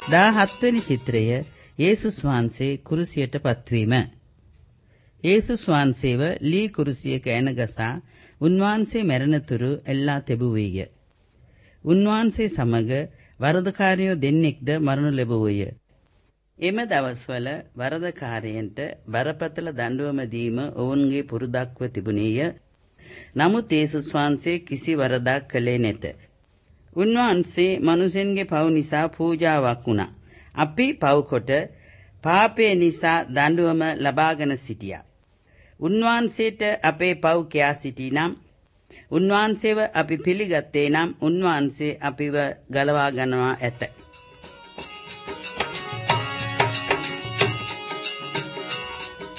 17 වෙනි චිත්‍රය යේසුස් වහන්සේ කුරුසියට පත්වීම. යේසුස් වහන්සේව ලී කුරුසියක ඇනගසා උන්වහන්සේ මැරෙනතුරු එල්ලා තැබුවේය. උන්වහන්සේ සමග වරදකාරයෝ දෙන්නෙක්ද මරණු ලැබුවෝය. එම දවස්වල වරදකාරයන්ට බරපතල දඬුවම දීම ඔවුන්ගේ පුරුදක්ව තිබුණේය. නමුත් යේසුස් වහන්සේ කිසි වරදක් කළේ නැත. උන්වහන්සේ මනුෂ්‍යන්ගේ පව් නිසා පූජාවක් වුණා. අපි පව්කොට පාපය නිසා දඬුවම ලබාගෙන සිටියා. උන්වහන්සේට අපේ පව් කියා සිටිනම්, උන්වහන්සේව අපි පිළිගත්තේ නම් උන්වහන්සේ අපිව ගලවා ගන්නවා ඇත.